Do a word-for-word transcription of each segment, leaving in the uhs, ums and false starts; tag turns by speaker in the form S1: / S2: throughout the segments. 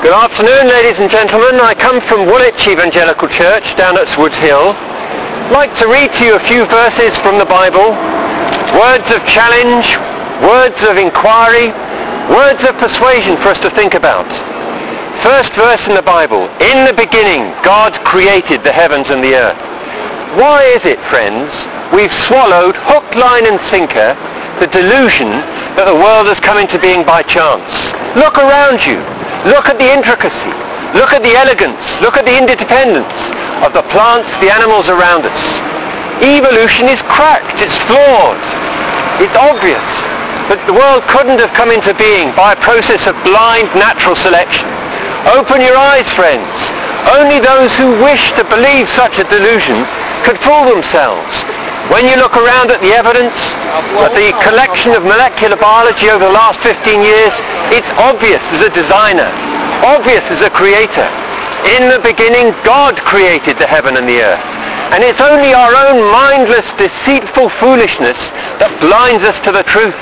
S1: Good afternoon, ladies and gentlemen. I come from Woolwich Evangelical Church down at Woods Hill. I'd like to read to you a few verses from the Bible, words of challenge, words of inquiry, words of persuasion for us to think about. First verse in the Bible, in the beginning God created the heavens and the earth. Why is it, friends, we've swallowed hook, line and sinker the delusion that the world has come into being by chance? Look around you. Look at the intricacy. Look at the elegance. Look at the interdependence of the plants, the animals around us. Evolution is cracked. It's flawed. It's obvious that the world couldn't have come into being by a process of blind natural selection. Open your eyes, friends. Only those who wish to believe such a delusion could fool themselves. When you look around at the evidence, at the collection of molecular biology over the last fifteen years, it's obvious as a designer, obvious as a creator. In the beginning, God created the heaven and the earth. And it's only our own mindless, deceitful foolishness that blinds us to the truth.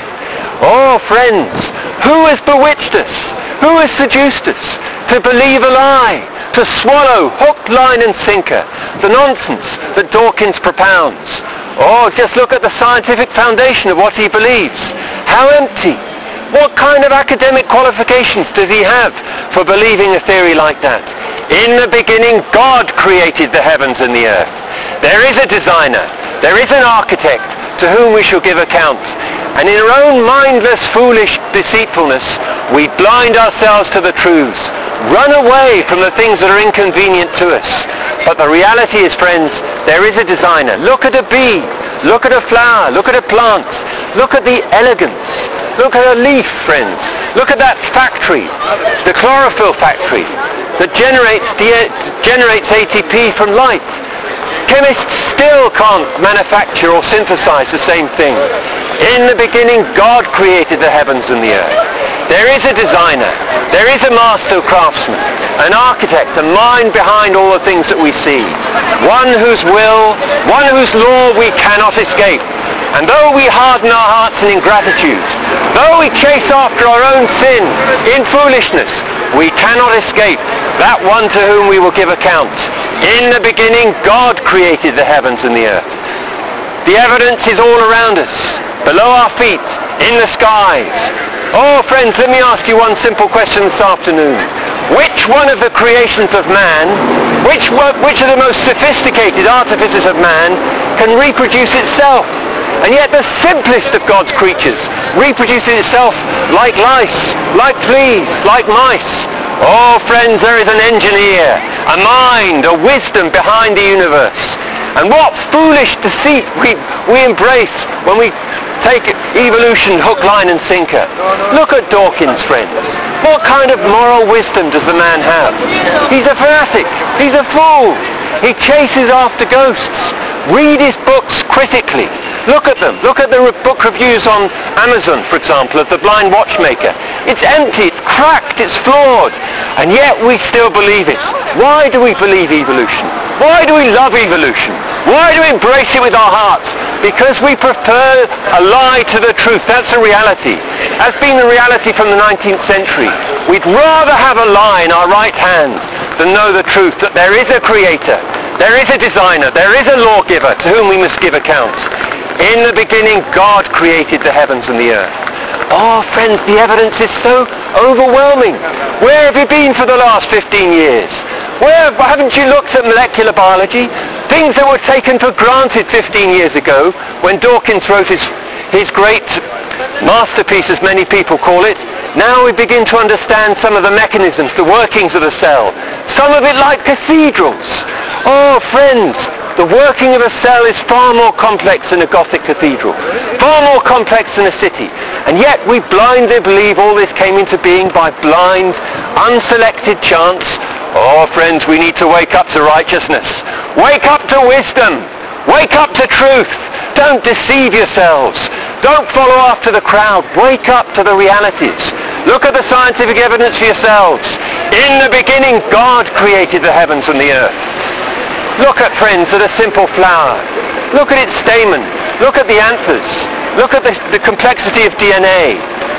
S1: Oh, friends, who has bewitched us? Who has seduced us to believe a lie? To swallow hook, line and sinker the nonsense that Dawkins propounds? Oh, just look at the scientific foundation of what he believes. How empty. What kind of academic qualifications does he have for believing a theory like that? In the beginning, God created the heavens and the earth. There is a designer. There is an architect to whom we shall give account. And in our own mindless, foolish deceitfulness, we blind ourselves to the truths. Run away from the things that are inconvenient to us. But the reality is, friends, there is a designer. Look at a bee. Look at a flower. Look at a plant. Look at the elegance. Look at a leaf, friends. Look at that factory, the chlorophyll factory, that generates, the, generates A T P from light. Chemists still can't manufacture or synthesize the same thing. In the beginning, God created the heavens and the earth. There is a designer. There is a master craftsman, an architect, a mind behind all the things that we see. One whose will, one whose law we cannot escape. And though we harden our hearts in ingratitude, though we chase after our own sin in foolishness, we cannot escape that one to whom we will give account. In the beginning, God created the heavens and the earth. The evidence is all around us, below our feet, in the skies. Oh, friends, let me ask you one simple question this afternoon. Which one of the creations of man, which, which of the most sophisticated artifices of man can reproduce itself? And yet the simplest of God's creatures reproduces itself like lice, like fleas, like mice. Oh, friends, there is an engineer, a mind, a wisdom behind the universe. And what foolish deceit we, we embrace when we take evolution hook, line and sinker. Look at Dawkins, friends. What kind of moral wisdom does the man have? He's a fanatic. He's a fool. He chases after ghosts. Read his books critically. Look at them. Look at the re- book reviews on Amazon, for example, of The Blind Watchmaker. It's empty, it's cracked, it's flawed. And yet we still believe it. Why do we believe evolution? Why do we love evolution? Why do we embrace it with our hearts? Because we prefer a lie to the truth. That's the reality. That's been the reality from the nineteenth century. We'd rather have a lie in our right hand than know the truth that there is a creator, there is a designer, there is a lawgiver to whom we must give account. In the beginning, God created the heavens and the earth. Oh, friends, the evidence is so overwhelming. Where have you been for the last fifteen years? Where haven't you looked at molecular biology? Things that were taken for granted fifteen years ago when Dawkins wrote his, his great masterpiece, as many people call it. Now we begin to understand some of the mechanisms, the workings of the cell. Some of it like cathedrals. Oh, friends, the working of a cell is far more complex than a Gothic cathedral, far more complex than a city. And yet we blindly believe all this came into being by blind, unselected chance. Oh, friends, we need to wake up to righteousness. Wake up to wisdom. Wake up to truth. Don't deceive yourselves. Don't follow after the crowd. Wake up to the realities. Look at the scientific evidence for yourselves. In the beginning, God created the heavens and the earth. Look at, friends, at a simple flower. Look at its stamen. Look at the anthers. Look at the, the complexity of D N A.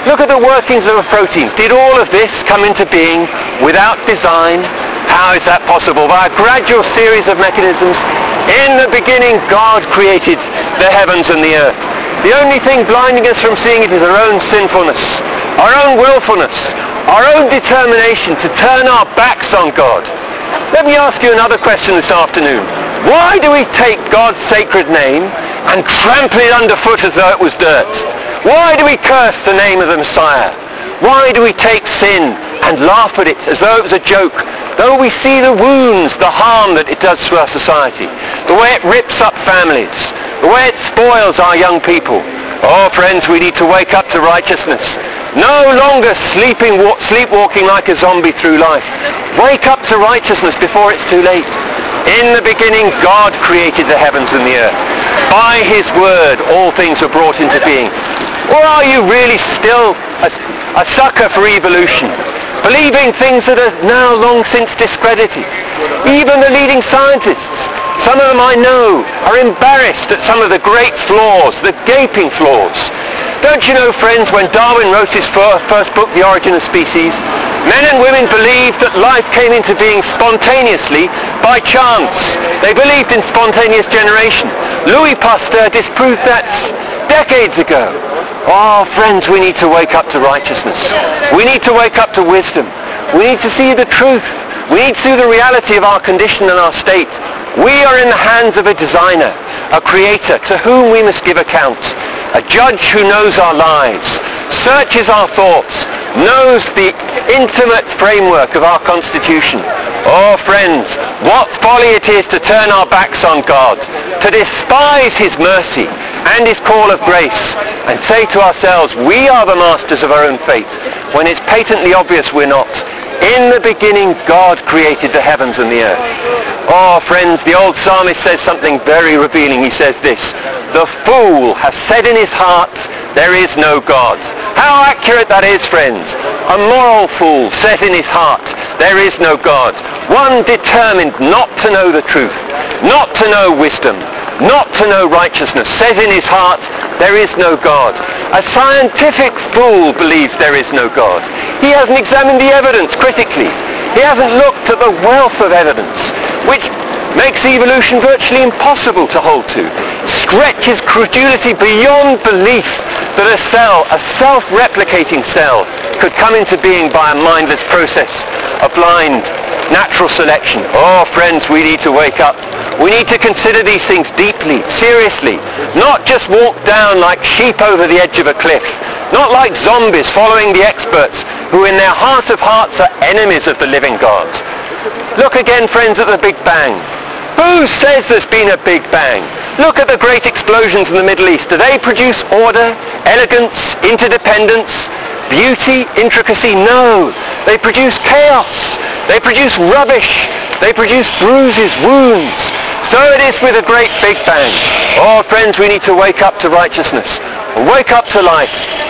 S1: Look at the workings of a protein. Did all of this come into being without design? How is that possible? By a gradual series of mechanisms. In the beginning, God created the heavens and the earth. The only thing blinding us from seeing it is our own sinfulness, our own willfulness, our own determination to turn our backs on God. Let me ask you another question this afternoon. Why do we take God's sacred name and trample it underfoot as though it was dirt? Why do we curse the name of the Messiah? Why do we take sin and laugh at it as though it was a joke? Though we see the wounds, the harm that it does to our society, the way it rips up families, the way it spoils our young people. Oh, friends, we need to wake up to righteousness. No longer sleeping, sleepwalking like a zombie through life. Wake up to righteousness before it's too late. In the beginning, God created the heavens and the earth. By his word, all things were brought into being. Or are you really still a, a sucker for evolution, believing things that are now long since discredited? Even the leading scientists, some of them I know, are embarrassed at some of the great flaws, the gaping flaws. Don't you know, friends, when Darwin wrote his first book, The Origin of Species, men and women believed that life came into being spontaneously by chance. They believed in spontaneous generation. Louis Pasteur disproved that decades ago. Oh, friends, we need to wake up to righteousness. We need to wake up to wisdom. We need to see the truth. We need to see the reality of our condition and our state. We are in the hands of a designer, a creator, to whom we must give account. A judge who knows our lives, searches our thoughts, knows the intimate framework of our constitution. Oh, friends, what folly it is to turn our backs on God, to despise his mercy and his call of grace, and say to ourselves, we are the masters of our own fate, when it's patently obvious we're not. In the beginning, God created the heavens and the earth. Oh, friends, the old psalmist says something very revealing. He says this, the fool has said in his heart, there is no God. How accurate that is, friends. A moral fool says in his heart, there is no God. One determined not to know the truth, not to know wisdom, not to know righteousness, says in his heart, there is no God. A scientific fool believes there is no God. He hasn't examined the evidence critically. He hasn't looked at the wealth of evidence, which makes evolution virtually impossible to hold to. Stretches credulity beyond belief that a cell, a self-replicating cell, could come into being by a mindless process of blind natural selection. Oh, friends, we need to wake up. We need to consider these things deeply, seriously, not just walk down like sheep over the edge of a cliff, not like zombies following the experts who in their heart of hearts are enemies of the living God. Look again, friends, at the Big Bang. Who says there's been a Big Bang? Look at the great explosions in the Middle East. Do they produce order, elegance, interdependence, beauty, intricacy? No. They produce chaos. They produce rubbish. They produce bruises, wounds. So it is with a great Big Bang. Oh, friends, we need to wake up to righteousness. Wake up to life.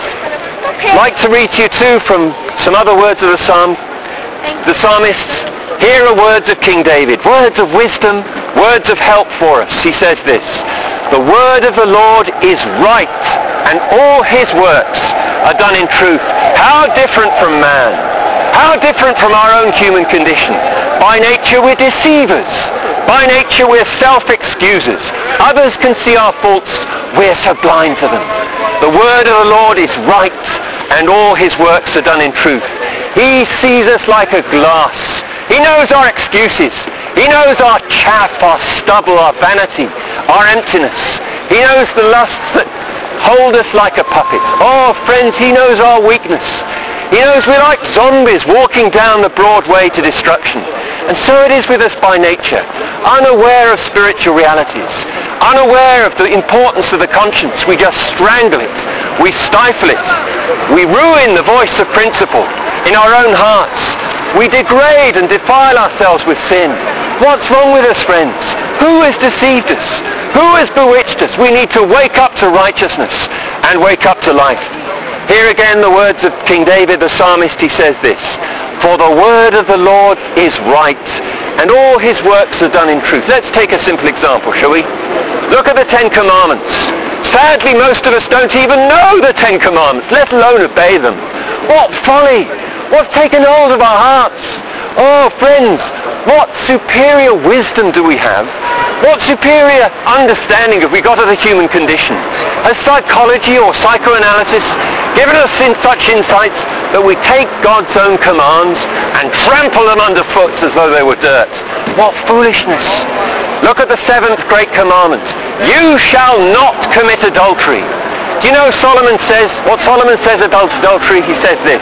S1: I'd like to read to you too from some other words of the psalm. The psalmist, here are words of King David, words of wisdom, words of help for us. He says this, the word of the Lord is right, and all his works are done in truth. How different from man. How different from our own human condition. By nature we're deceivers. By nature we're self-excusers. Others can see our faults. We're so blind to them. The word of the Lord is right, and all his works are done in truth. He sees us like a glass. He knows our excuses. He knows our chaff, our stubble, our vanity, our emptiness. He knows the lusts that hold us like a puppet. Oh, friends, he knows our weakness. He knows we're like zombies walking down the broad way to destruction. And so it is with us by nature, unaware of spiritual realities, unaware of the importance of the conscience. We just strangle it. We stifle it. We ruin the voice of principle in our own hearts. We degrade and defile ourselves with sin. What's wrong with us, friends? Who has deceived us? Who has bewitched us? We need to wake up to righteousness and wake up to life. Here again the words of King David the psalmist. He says this, for the word of the Lord is right, and all his works are done in truth. Let's take a simple example, shall we? Look at the Ten Commandments. Sadly, most of us don't even know the Ten Commandments, let alone obey them. What folly! What's taken hold of our hearts? Oh, friends, what superior wisdom do we have? What superior understanding have we got of the human condition? Has psychology or psychoanalysis given us in such insights that we take God's own commands and trample them underfoot as though they were dirt? What foolishness! Look at the seventh great commandment. You shall not commit adultery. Do you know Solomon says, what Solomon says about adultery? He says this: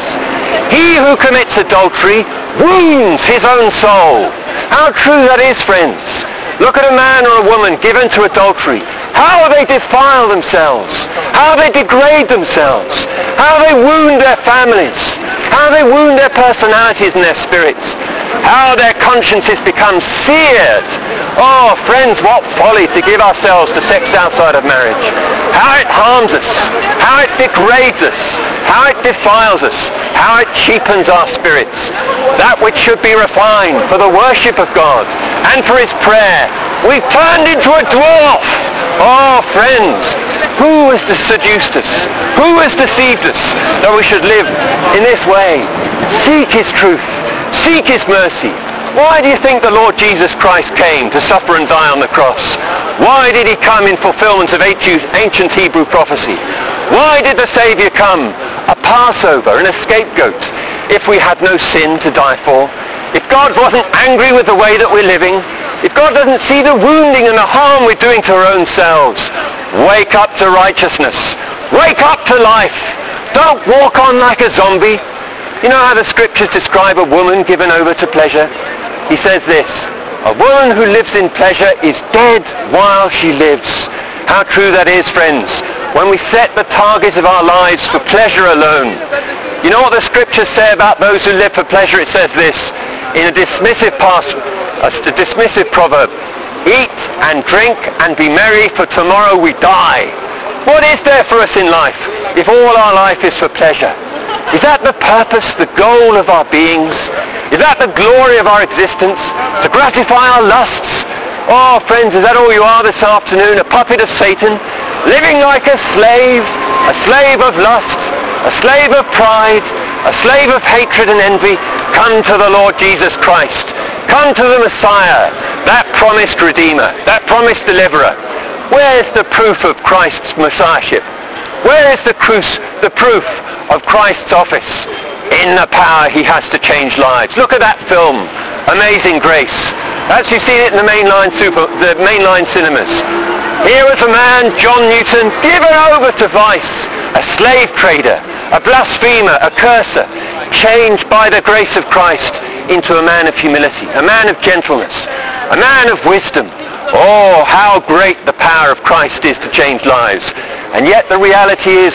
S1: he who commits adultery wounds his own soul. How true that is, friends. Look at a man or a woman given to adultery. How they defile themselves. How they degrade themselves. How they wound their families. How they wound their personalities and their spirits. How their consciences become seared. Oh, friends, what folly to give ourselves to sex outside of marriage. How it harms us. How it degrades us. How it defiles us. How it cheapens our spirits. That which should be refined for the worship of God and for his prayer, we've turned into a dwarf. Oh, friends, who has seduced us? Who has deceived us that we should live in this way? Seek his truth. Seek his mercy. Why do you think the Lord Jesus Christ came to suffer and die on the cross? Why did he come in fulfillment of ancient Hebrew prophecy? Why did the Saviour come, a Passover and a scapegoat, if we had no sin to die for? If God wasn't angry with the way that we're living, if God doesn't see the wounding and the harm we're doing to our own selves, wake up to righteousness. Wake up to life. Don't walk on like a zombie. You know how the scriptures describe a woman given over to pleasure? He says this: a woman who lives in pleasure is dead while she lives. How true that is, friends, when we set the targets of our lives for pleasure alone. You know what the scriptures say about those who live for pleasure? It says this in a dismissive past, a dismissive proverb: eat and drink and be merry, for tomorrow we die. What is there for us in life if all our life is for pleasure? Is that the purpose, the goal of our beings? Is that the glory of our existence? To gratify our lusts? Oh, friends, is that all you are this afternoon? A puppet of Satan? Living like a slave? A slave of lust? A slave of pride? A slave of hatred and envy? Come to the Lord Jesus Christ. Come to the Messiah, that promised Redeemer, that promised Deliverer. Where's the proof of Christ's Messiahship? Where is the, cru- the proof of Christ's office? In the power he has to change lives. Look at that film, Amazing Grace. As you've seen it in the mainline, super, the mainline cinemas. Here was a man, John Newton, given over to vice, a slave trader, a blasphemer, a curser, changed by the grace of Christ into a man of humility, a man of gentleness, a man of wisdom. Oh, how great the power of Christ is to change lives. And yet the reality is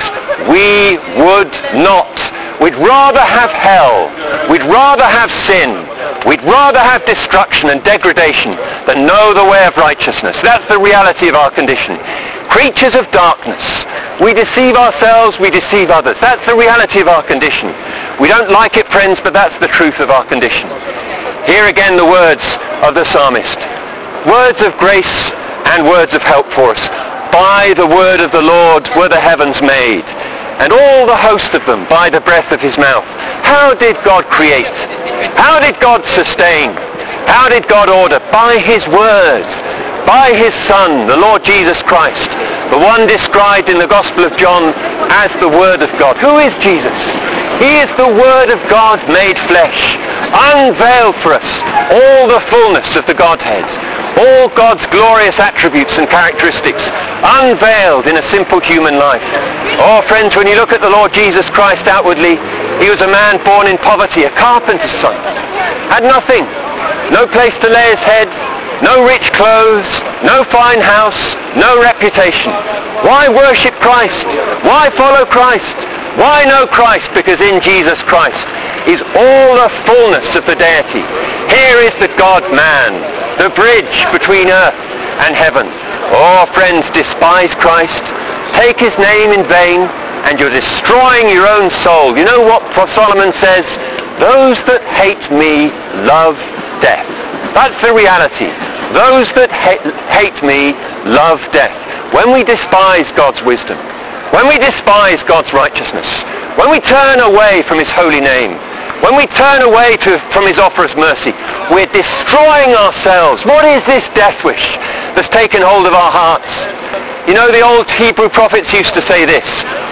S1: we would not. We'd rather have hell. We'd rather have sin. We'd rather have destruction and degradation than know the way of righteousness. That's the reality of our condition. Creatures of darkness. We deceive ourselves, we deceive others. That's the reality of our condition. We don't like it, friends, but that's the truth of our condition. Here again the words of the psalmist. Words of grace and words of help for us. By the word of the Lord were the heavens made, and all the host of them by the breath of his mouth. How did God create? How did God sustain? How did God order? By his word, by his Son, the Lord Jesus Christ, the one described in the Gospel of John as the Word of God. Who is Jesus? He is the Word of God made flesh, unveiled for us all the fullness of the Godhead, all God's glorious attributes and characteristics, unveiled in a simple human life. Oh, friends, when you look at the Lord Jesus Christ outwardly, he was a man born in poverty, a carpenter's son, had nothing, no place to lay his head, no rich clothes, no fine house, no reputation. Why worship Christ? Why follow Christ? Why know Christ? Because in Jesus Christ is all the fullness of the deity. Here is the God-man, the bridge between earth and heaven. Oh, friends, despise Christ, take his name in vain, and you're destroying your own soul. You know what Solomon says? Those that hate me love death. That's the reality. Those that ha- hate me love death. when we despise God's wisdom, when we despise God's righteousness, when we turn away from his holy name, when we turn away to, from his offer of mercy, we're destroying ourselves. What is this death wish that's taken hold of our hearts? You know, the old Hebrew prophets used to say this: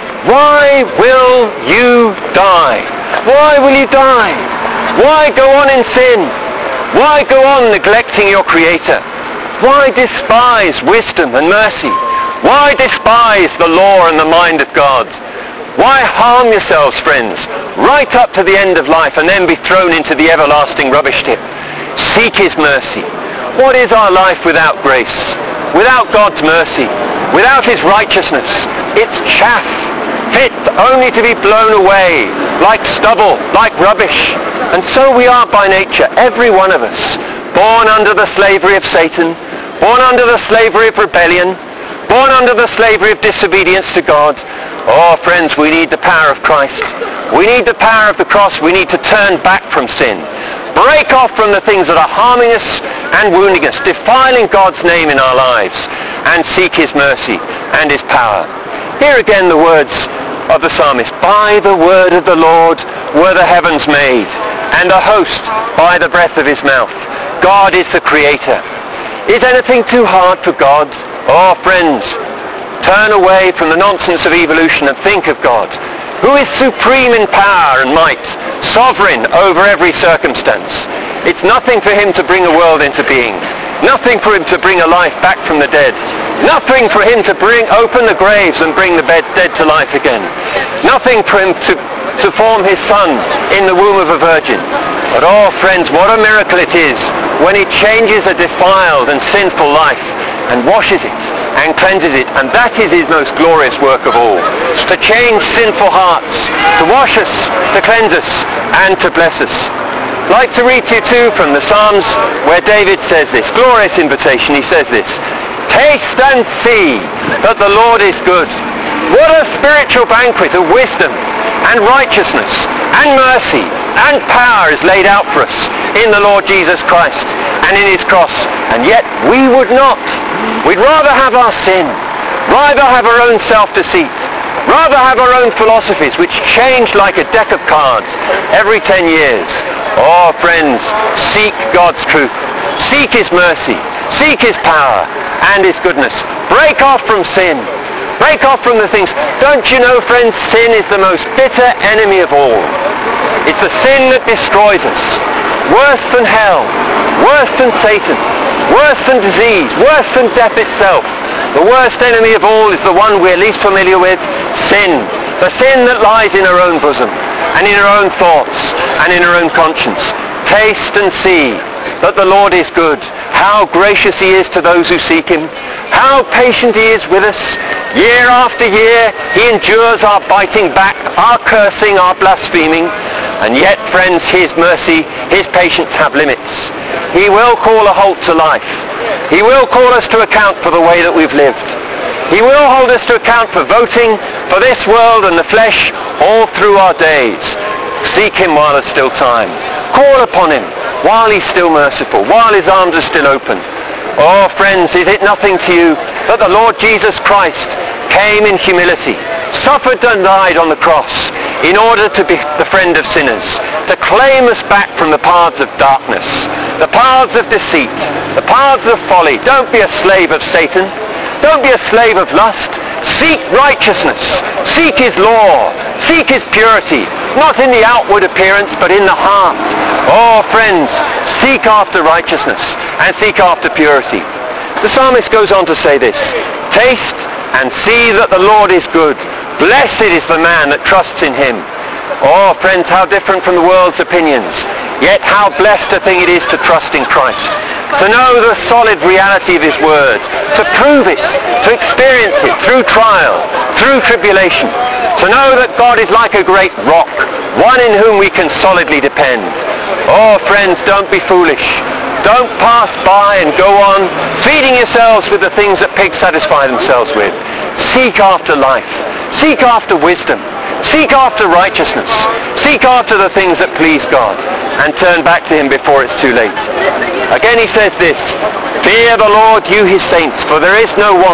S1: why will you die? Why will you die? Why go on in sin? Why go on neglecting your Creator? Why despise wisdom and mercy? Why despise the law and the mind of God? Why harm yourselves, friends, right up to the end of life and then be thrown into the everlasting rubbish tip? Seek his mercy. What is our life without grace? Without God's mercy? Without his righteousness? It's chaff, fit only to be blown away, like stubble, like rubbish. And so we are by nature, every one of us, born under the slavery of Satan, born under the slavery of rebellion, born under the slavery of disobedience to God. Oh, friends, we need the power of Christ. We need the power of the cross. We need to turn back from sin. Break off from the things that are harming us and wounding us, defiling God's name in our lives, and seek his mercy and his power. Here again the words of the psalmist: by the word of the Lord were the heavens made, and a host by the breath of his mouth. God is the creator. Is anything too hard for God? Oh, friends, turn away from the nonsense of evolution and think of God, who is supreme in power and might, sovereign over every circumstance. It's nothing for him to bring a world into being, nothing for him to bring a life back from the dead, nothing for him to bring open the graves and bring the dead to life again, nothing for him to, to form his son in the womb of a virgin. But oh, friends, what a miracle it is when he changes a defiled and sinful life and washes it and cleanses it. And that is his most glorious work of all, to change sinful hearts, to wash us, to cleanse us, and to bless us. I'd like to read to you too from the Psalms where David says this, glorious invitation. He says this: taste and see that the Lord is good. What a spiritual banquet of wisdom and righteousness and mercy and power is laid out for us in the Lord Jesus Christ and in his cross. And yet we would not. We'd rather have our sin, rather have our own self-deceit, rather have our own philosophies which change like a deck of cards every ten years. Oh, friends, seek God's truth. Seek his mercy. Seek his power and his goodness. Break off from sin. Break off from the things. Don't you know, friends, sin is the most bitter enemy of all. It's the sin that destroys us. Worse than hell. Worse than Satan. Worse than disease. Worse than death itself. The worst enemy of all is the one we're least familiar with, sin. The sin that lies in our own bosom and in our own thoughts and in our own conscience. Taste and see that the Lord is good. How gracious he is to those who seek him. How patient he is with us. Year after year he endures our biting back, our cursing, our blaspheming. And yet, friends, his mercy, his patience have limits. He will call a halt to life. He will call us to account for the way that we've lived. He will hold us to account for voting for this world and the flesh all through our days. Seek him while there's still time. Call upon him while he's still merciful, while his arms are still open. Oh, friends, is it nothing to you that the Lord Jesus Christ came in humility, suffered and died on the cross in order to be the friend of sinners, to claim us back from the paths of darkness, the paths of deceit, the paths of folly? Don't be a slave of Satan. Don't be a slave of lust. Seek righteousness. Seek his law. Seek his purity. Not in the outward appearance, but in the heart. Oh, friends, seek after righteousness and seek after purity. The psalmist goes on to say this: taste and see that the Lord is good. Blessed is the man that trusts in him. Oh, friends, how different from the world's opinions. Yet how blessed a thing it is to trust in Christ, to know the solid reality of his word, to prove it, to experience it through trial, through tribulation, to know that God is like a great rock, one in whom we can solidly depend. Oh, friends, don't be foolish. Don't pass by and go on feeding yourselves with the things that pigs satisfy themselves with. Seek after life. Seek after wisdom. Seek after righteousness. Seek after the things that please God, and turn back to him before it's too late. Again he says this: fear the Lord, you his saints, for there is no want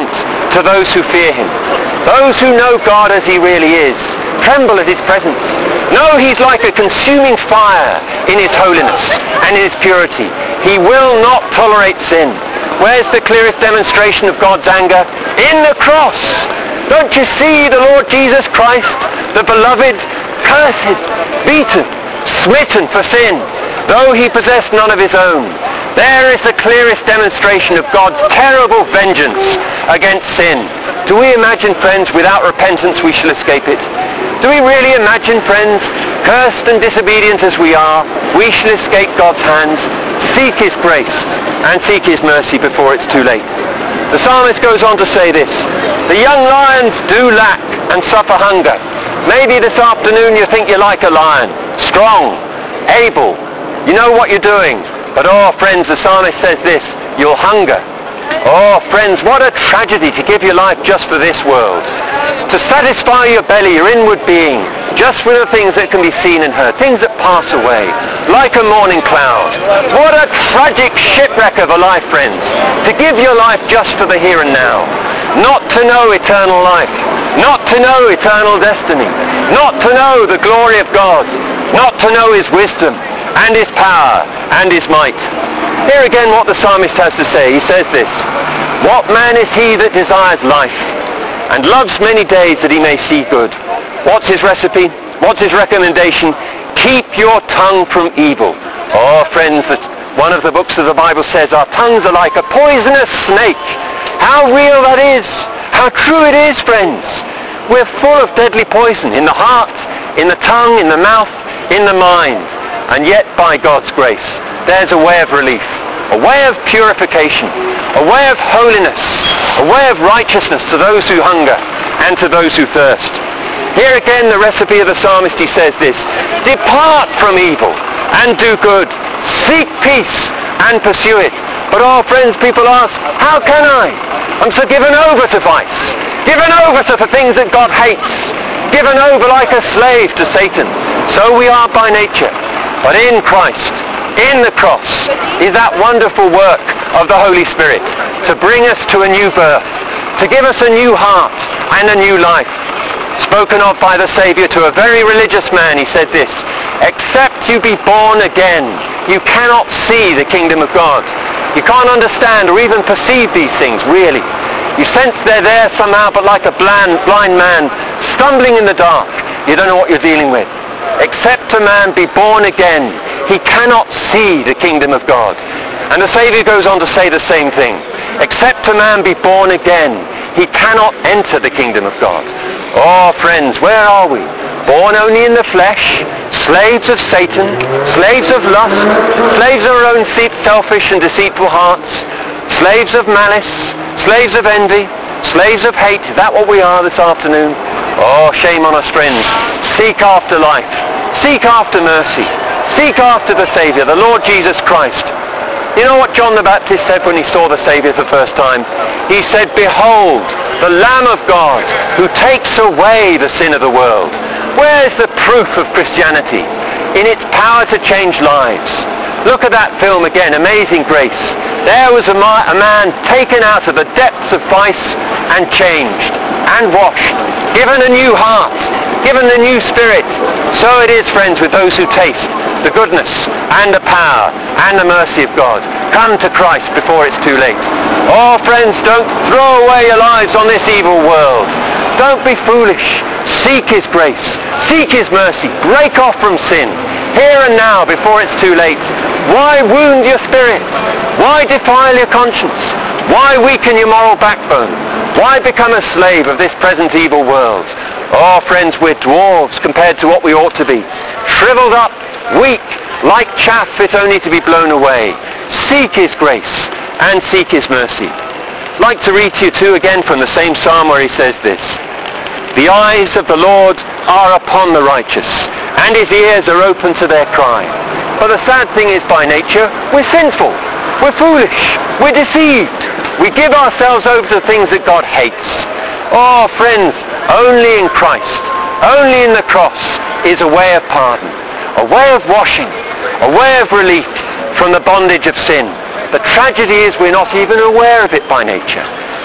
S1: to those who fear him. Those who know God as he really is tremble at his presence. No, he's like a consuming fire in his holiness and in his purity. He will not tolerate sin. Where's the clearest demonstration of God's anger? In the cross. Don't you see the Lord Jesus Christ, the beloved, cursed, beaten, smitten for sin, though he possessed none of his own? There is the clearest demonstration of God's terrible vengeance against sin. Do we imagine, friends, without repentance we shall escape it? Do we really imagine, friends, cursed and disobedient as we are, we shall escape God's hands? Seek his grace and seek his mercy before it's too late. The psalmist goes on to say this: the young lions do lack and suffer hunger. Maybe this afternoon you think you're like a lion, strong, able, you know what you're doing. But oh, friends, the psalmist says this: you'll hunger. Oh, friends, what a tragedy to give your life just for this world. To satisfy your belly, your inward being, just with the things that can be seen and heard, things that pass away, like a morning cloud. What a tragic shipwreck of a life, friends, to give your life just for the here and now. Not to know eternal life, not to know eternal destiny, not to know the glory of God, not to know his wisdom and his power and his might. Here again what the psalmist has to say. He says this: what man is he that desires life and loves many days that he may see good? What's his recipe? What's his recommendation? Keep your tongue from evil. Oh, friends, that one of the books of the Bible says our tongues are like a poisonous snake. How real that is. How true it is, friends. We're full of deadly poison in the heart, in the tongue, in the mouth, in the mind. And yet, by God's grace, there's a way of relief, a way of purification, a way of holiness, a way of righteousness to those who hunger and to those who thirst. Here again, the recipe of the psalmist, he says this: depart from evil and do good. Seek peace and pursue it. But oh, friends, people ask, how can I? I'm so given over to vice, given over to the things that God hates, given over like a slave to Satan. So we are by nature. But in Christ, in the cross, is that wonderful work of the Holy Spirit to bring us to a new birth, to give us a new heart and a new life. Spoken of by the Saviour to a very religious man, he said this: except you be born again, you cannot see the kingdom of God. You can't understand or even perceive these things, really. You sense they're there somehow, but like a blind, blind man stumbling in the dark, you don't know what you're dealing with. Except a man be born again, he cannot see the kingdom of God. And the Saviour goes on to say the same thing. Except a man be born again, he cannot enter the kingdom of God. Oh, friends, where are we? Born only in the flesh, slaves of Satan, slaves of lust, slaves of our own selfish and deceitful hearts, slaves of malice, slaves of envy, slaves of hate. Is that what we are this afternoon? Oh, shame on us, friends. Seek after life. Seek after mercy. Seek after the Saviour, the Lord Jesus Christ. You know what John the Baptist said when he saw the Saviour for the first time? He said, behold, the Lamb of God who takes away the sin of the world. Where's the proof of Christianity? In its power to change lives. Look at that film again, Amazing Grace. There was a, ma- a man taken out of the depths of vice and changed and washed, given a new heart, given a new spirit. So it is, friends, with those who taste the goodness and the power and the mercy of God. Come to Christ before it's too late. Oh, friends, don't throw away your lives on this evil world. Don't be foolish. Seek his grace. Seek his mercy. Break off from sin. Here and now before it's too late. Why wound your spirit? Why defile your conscience? Why weaken your moral backbone? Why become a slave of this present evil world? Oh, friends, we're dwarves compared to what we ought to be. Shriveled up, weak, like chaff fit only to be blown away. Seek his grace and seek his mercy. I'd like to read to you too again from the same psalm where he says this: the eyes of the Lord are upon the righteous, and his ears are open to their cry. But the sad thing is, by nature, we're sinful, we're foolish, we're deceived. We give ourselves over to things that God hates. Oh, friends, only in Christ, only in the cross is a way of pardon, a way of washing, a way of relief from the bondage of sin. The tragedy is we're not even aware of it by nature.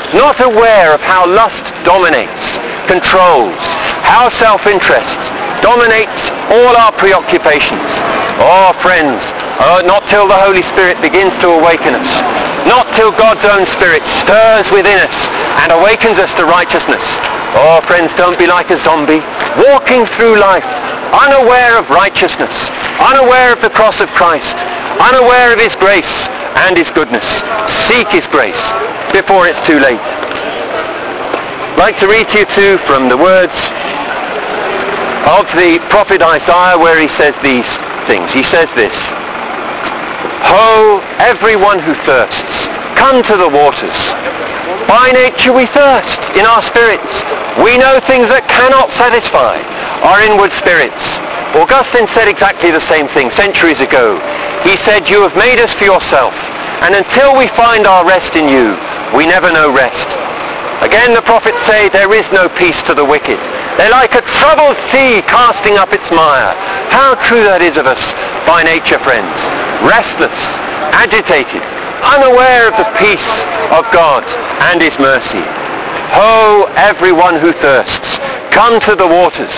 S1: not aware of how lust dominates, controls, how self-interest dominates all our preoccupations. Oh, friends, oh, not till the Holy Spirit begins to awaken us, not till God's own Spirit stirs within us and awakens us to righteousness. Oh, friends, don't be like a zombie, walking through life, unaware of righteousness, unaware of the cross of Christ, unaware of his grace and his goodness. Seek his grace before it's too late. I'd like to read to you too from the words of the prophet Isaiah, where he says these things. He says this: Ho, everyone who thirsts, come to the waters. By nature we thirst in our spirits. We know things that cannot satisfy our inward spirits. Augustine said exactly the same thing centuries ago. He said, you have made us for yourself, and until we find our rest in you, we never know rest. Again the prophets say, there is no peace to the wicked. They're like a troubled sea casting up its mire. How true that is of us by nature, friends. Restless, agitated, unaware of the peace of God and his mercy. Ho, everyone who thirsts, come to the waters.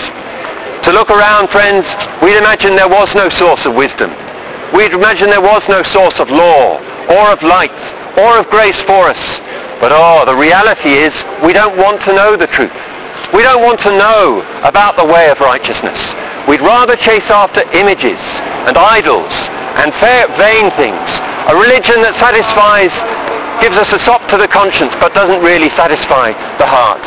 S1: To look around, friends, we'd imagine there was no source of wisdom. We'd imagine there was no source of law, or of light, or of grace for us. But oh, the reality is, we don't want to know the truth. We don't want to know about the way of righteousness. We'd rather chase after images and idols and fair, vain things. A religion that satisfies, gives us a sop to the conscience, but doesn't really satisfy the heart.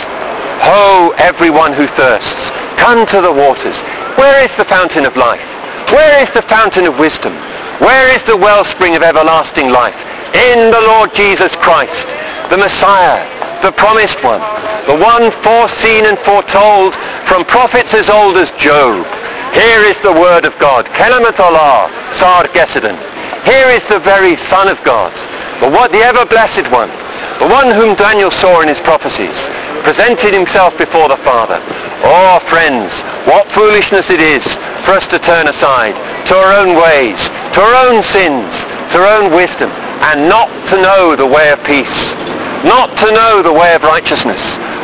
S1: Ho, everyone who thirsts, come to the waters. Where is the fountain of life? Where is the fountain of wisdom? Where is the wellspring of everlasting life? In the Lord Jesus Christ, the Messiah, the promised one, the one foreseen and foretold from prophets as old as Job. Here is the word of God. Kelamet Allah, Sar Gesedon. Here is the very Son of God, the, one, the ever-blessed one, the one whom Daniel saw in his prophecies, presented himself before the Father. Oh, friends, what foolishness it is for us to turn aside to our own ways, to our own sins, to our own wisdom, and not to know the way of peace, not to know the way of righteousness.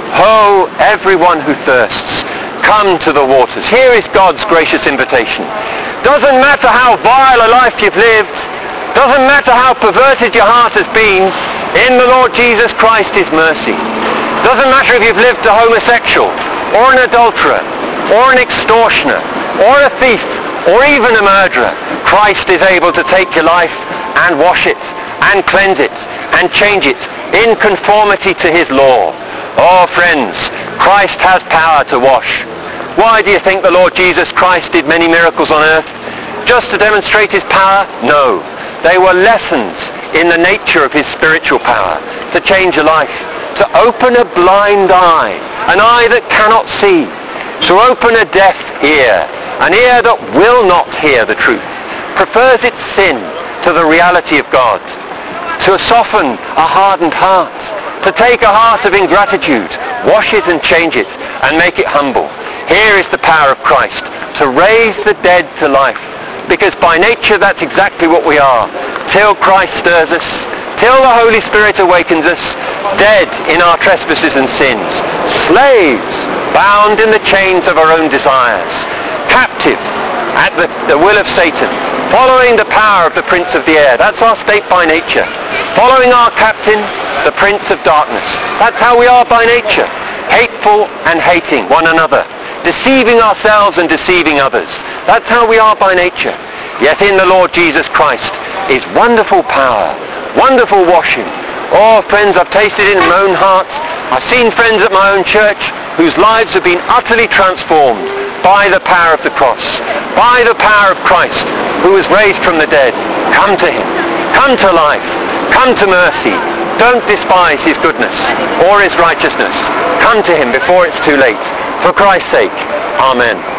S1: Ho, everyone who thirsts, come to the waters. Here is God's gracious invitation. Doesn't matter how vile a life you've lived, doesn't matter how perverted your heart has been, in the Lord Jesus Christ is mercy. Doesn't matter if you've lived a homosexual, or an adulterer, or an extortioner, or a thief, or even a murderer. Christ is able to take your life and wash it, and cleanse it, and change it in conformity to his law. Oh, friends, Christ has power to wash. Why do you think the Lord Jesus Christ did many miracles on earth? Just to demonstrate his power? No. They were lessons in the nature of his spiritual power to change a life, to open a blind eye, an eye that cannot see, to open a deaf ear, an ear that will not hear the truth, prefers its sin to the reality of God, to soften a hardened heart, to take a heart of ingratitude, wash it and change it, and make it humble. Here is the power of Christ, to raise the dead to life, because by nature that's exactly what we are. Till Christ stirs us, till the Holy Spirit awakens us, dead in our trespasses and sins, slaves, bound in the chains of our own desires, captive at the, the will of Satan, following the power of the prince of the air. That's our state by nature. Following our captain, the prince of darkness. That's how we are by nature. Hateful and hating one another. Deceiving ourselves and deceiving others. That's how we are by nature. Yet in the Lord Jesus Christ is wonderful power, wonderful washing. Oh, friends, I've tasted it in my own heart. I've seen friends at my own church whose lives have been utterly transformed by the power of the cross, by the power of Christ, who was raised from the dead. Come to him. Come to life. Come to mercy. Don't despise his goodness or his righteousness. Come to him before it's too late. For Christ's sake. Amen.